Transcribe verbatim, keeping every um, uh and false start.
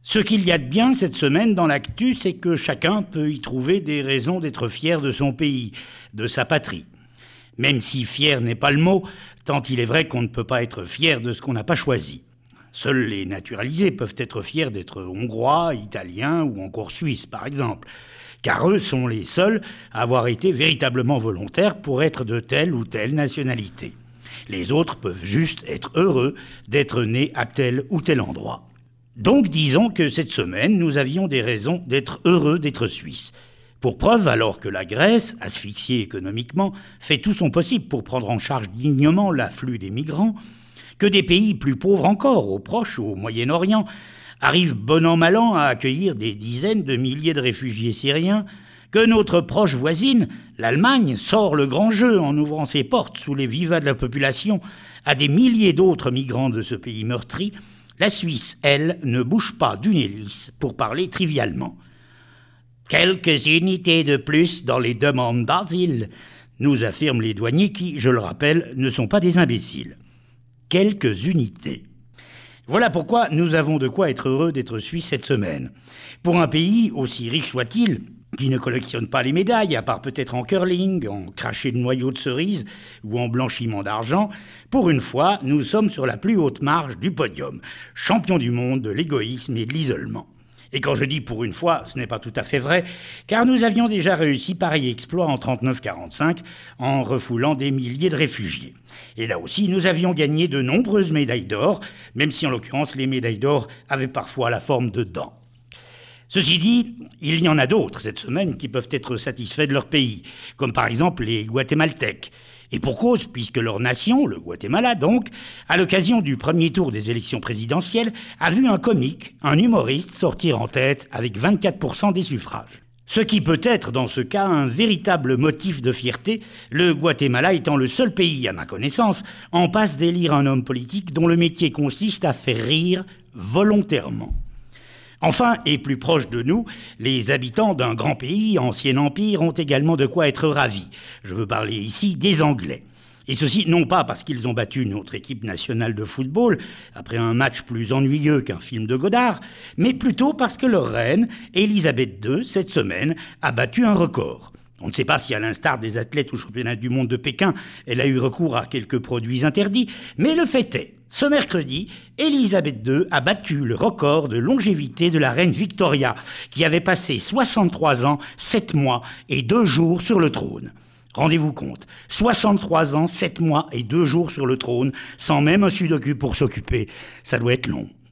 Ce qu'il y a de bien cette semaine dans l'actu, c'est que chacun peut y trouver des raisons d'être fier de son pays, de sa patrie. Même si fier n'est pas le mot, tant il est vrai qu'on ne peut pas être fier de ce qu'on n'a pas choisi. Seuls les naturalisés peuvent être fiers d'être hongrois, italiens ou encore suisses, par exemple, car eux sont les seuls à avoir été véritablement volontaires pour être de telle ou telle nationalité. Les autres peuvent juste être heureux d'être nés à tel ou tel endroit. Donc disons que cette semaine, nous avions des raisons d'être heureux d'être suisses. Pour preuve, alors que la Grèce, asphyxiée économiquement, fait tout son possible pour prendre en charge dignement l'afflux des migrants, que des pays plus pauvres encore, au Proche ou au Moyen-Orient, arrivent bon an mal an à accueillir des dizaines de milliers de réfugiés syriens, que notre proche voisine, l'Allemagne, sort le grand jeu en ouvrant ses portes sous les vivas de la population à des milliers d'autres migrants de ce pays meurtri, la Suisse, elle, ne bouge pas d'une hélice pour parler trivialement. Quelques unités de plus dans les demandes d'asile, nous affirment les douaniers qui, je le rappelle, ne sont pas des imbéciles. Quelques unités. Voilà pourquoi nous avons de quoi être heureux d'être Suisse cette semaine. Pour un pays, aussi riche soit-il, qui ne collectionne pas les médailles, à part peut-être en curling, en crachet de noyaux de cerise ou en blanchiment d'argent, pour une fois, nous sommes sur la plus haute marge du podium, champion du monde de l'égoïsme et de l'isolement. Et quand je dis pour une fois, ce n'est pas tout à fait vrai, car nous avions déjà réussi pareil exploit en trente-neuf quarante-cinq en refoulant des milliers de réfugiés. Et là aussi, nous avions gagné de nombreuses médailles d'or, même si en l'occurrence les médailles d'or avaient parfois la forme de dents. Ceci dit, il y en a d'autres cette semaine qui peuvent être satisfaits de leur pays, comme par exemple les Guatémaltèques. Et pour cause, puisque leur nation, le Guatemala donc, à l'occasion du premier tour des élections présidentielles, a vu un comique, un humoriste, sortir en tête avec vingt-quatre pour cent des suffrages. Ce qui peut être, dans ce cas, un véritable motif de fierté, le Guatemala étant le seul pays, à ma connaissance, en passe d'élire un homme politique dont le métier consiste à faire rire volontairement. Enfin, et plus proche de nous, les habitants d'un grand pays, ancien empire, ont également de quoi être ravis. Je veux parler ici des Anglais. Et ceci non pas parce qu'ils ont battu notre équipe nationale de football, après un match plus ennuyeux qu'un film de Godard, mais plutôt parce que leur reine, Élisabeth deux, cette semaine, a battu un record. On ne sait pas si, à l'instar des athlètes au championnat du monde de Pékin, elle a eu recours à quelques produits interdits, mais le fait est, ce mercredi, Élisabeth deux a battu le record de longévité de la reine Victoria, qui avait passé soixante-trois ans, sept mois et deux jours sur le trône. Rendez-vous compte, soixante-trois ans, sept mois et deux jours sur le trône, sans même un sudoku pour s'occuper, ça doit être long.